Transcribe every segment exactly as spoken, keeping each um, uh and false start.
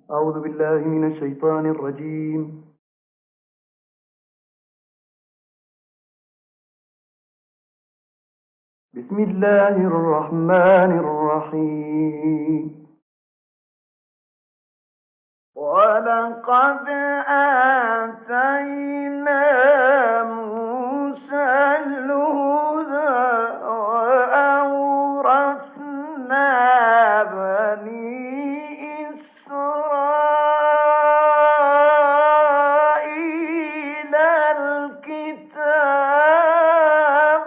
أعوذ بالله من الشيطان الرجيم. بسم الله الرحمن الرحيم. ولقد آتينا موسى الهدى وأورثنا بني إسرائيل الكتاب.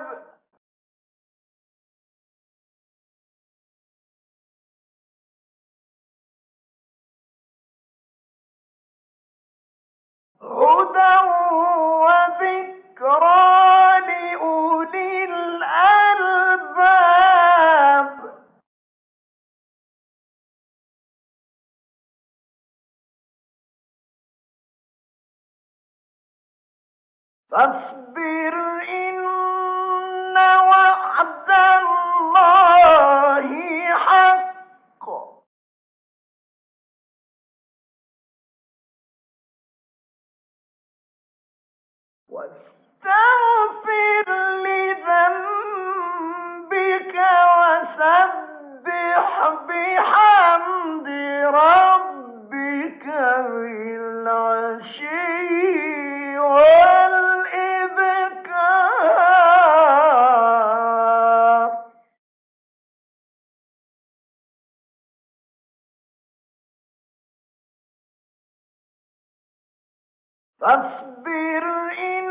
هدى وذكرى لأولي الألباب. فاصبر إن وعد الله حق. واستغفر لذنبك وسبح بحمد ربك بالعشي والإبكار. فاصبر إن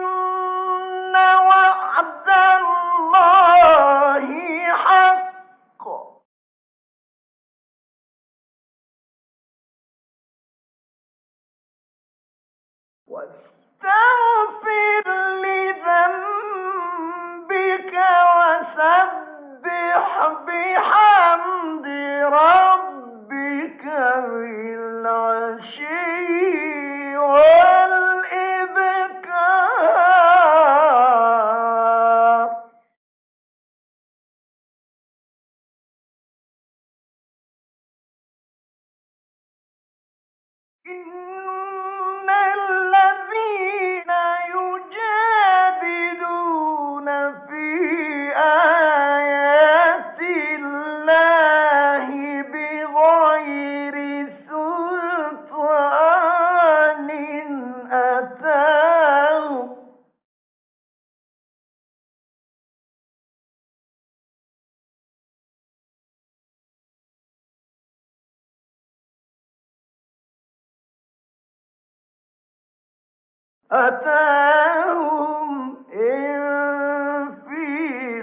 وعد الله حق. واستغفر لذنبك وسبح بحمد ربك بالعشي والإبكار. إن الذين يجادلون في آيات الله بغير سلطان أتاهم أتاهم إن في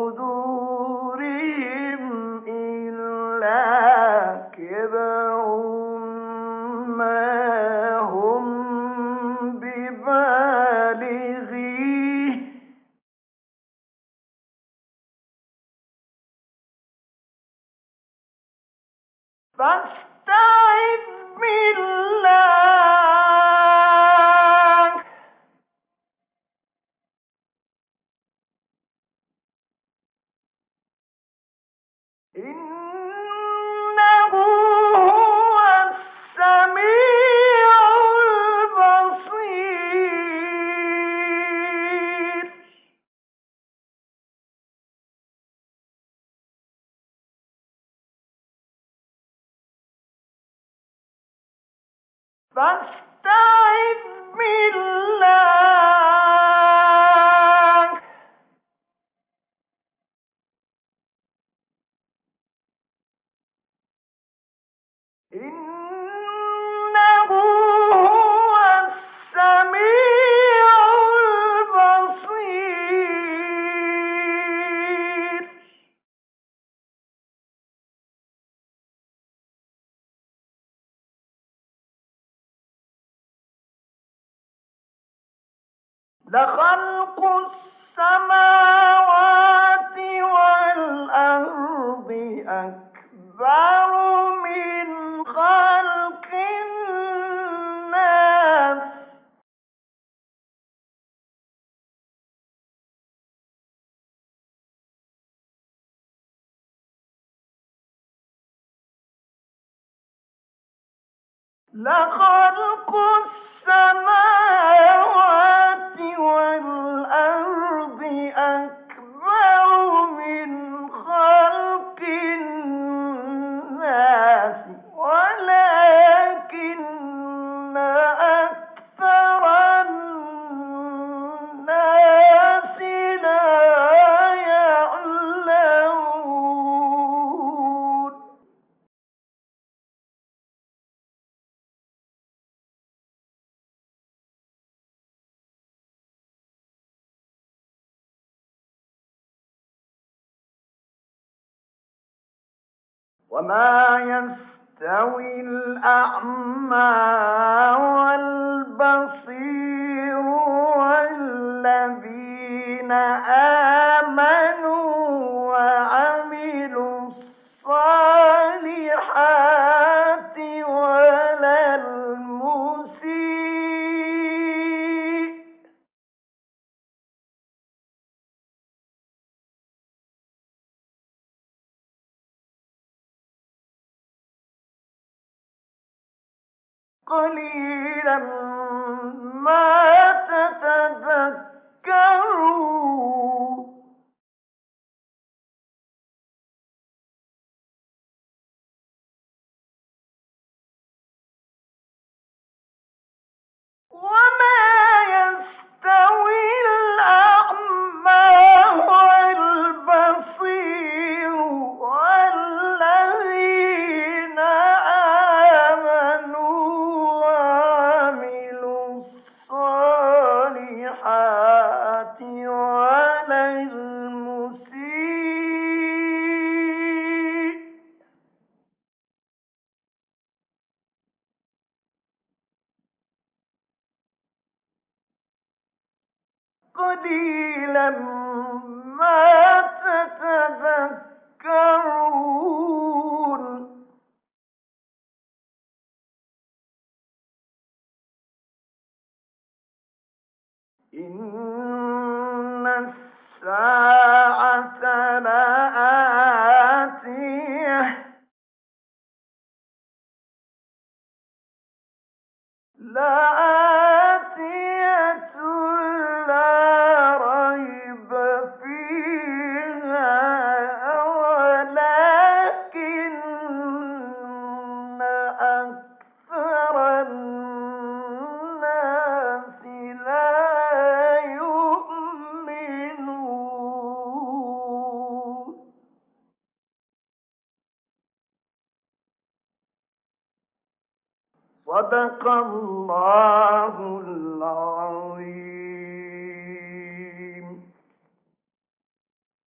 صدورهم إلا كبر ما هم ببالغيه فاستعذ بالله إنه هو السميع البصير. فاستعذ بالله إنه هو السميع البصير. لخلق السماوات والأرض أكبر من خلق الناس لخلق السماوات والأرض أكبر من خلق الناس ولكن أكثر الناس لا يعلمون. وما يستوي الأعمى والبصير والذين آمنوا وعملوا الصالحات ولا المسيء. قليلا ما تتذكرون. وما يستوي الأعمى والبصير والذين آمنوا وعملوا الصالحات ولا المسيء. قليلا ما تتذكرون. إن الساعة لآتية لآتية لا ريب فيها ولكن أكثر الناس لا يؤمنون. صدق الله